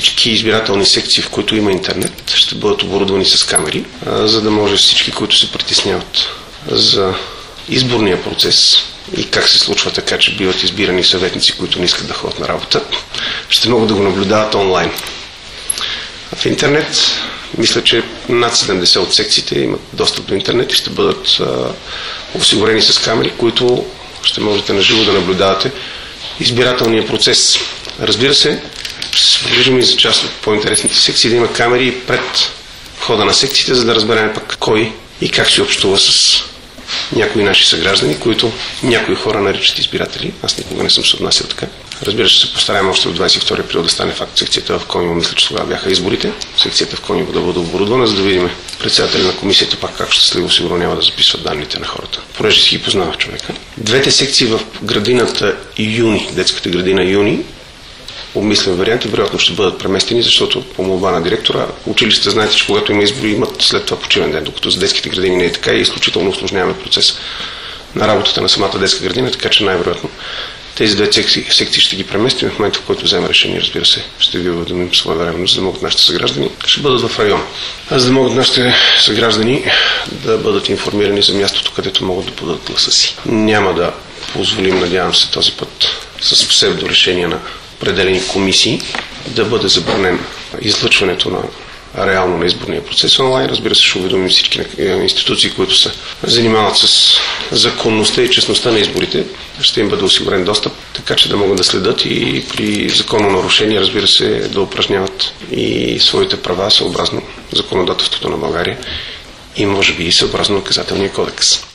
всички избирателни секции, в които има интернет, ще бъдат оборудвани с камери, за да може всички, които се притесняват за изборния процес и как се случва така, че биват избирани съветници, които не искат да ходят на работа, ще могат да го наблюдават онлайн. В интернет, мисля, че над 70 от секциите имат достъп до интернет и ще бъдат осигурени с камери, които ще можете наживо да наблюдавате избирателния процес. Разбира се, ще се погрижим и за част от по-интересните секции да има камери пред входа на секциите, за да разберем пък кой и как се общува с някои наши съграждани, които някои хора наричат избиратели. Аз никога не съм се отнасял така. Разбира се, постараем още от 22 април да стане факт секцията в Кониво. Мисля, че тогава бяха изборите. Секцията в Кониво да бъде оборудвана, за да видим председателя на комисията пак как щастливо сигурно няма да записват данните на хората. Понеже си ги познава човека. Двете секции в градината Юни, детската градина Юни, обмислен вариант и вероятно ще бъдат преместени, защото по молба на директора училищата, знаете, че когато има избори, имат след това почивен ден, докато за детските градини не е така и изключително усложняваме процес на работата на самата детска градина, така че най-вероятно тези две секции ще ги преместим в момента, в който вземе решение, разбира се, ще ви уведомим своевременно, за да могат нашите съграждани, ще бъдат в район. За да могат нашите съграждани да бъдат информирани за мястото, където могат да подадат гласа си. Няма да позволим, надявам се, този път с псевдорешение на определени комисии да бъде забранен излъчването на реално на изборния процес онлайн. Разбира се, ще уведомим всички институции, които се занимават с законността и честността на изборите. Ще им бъде осигурен достъп, така че да могат да следят и при законно нарушение, разбира се, да упражняват и своите права съобразно законодателството на България и може би и съобразно наказателния кодекс.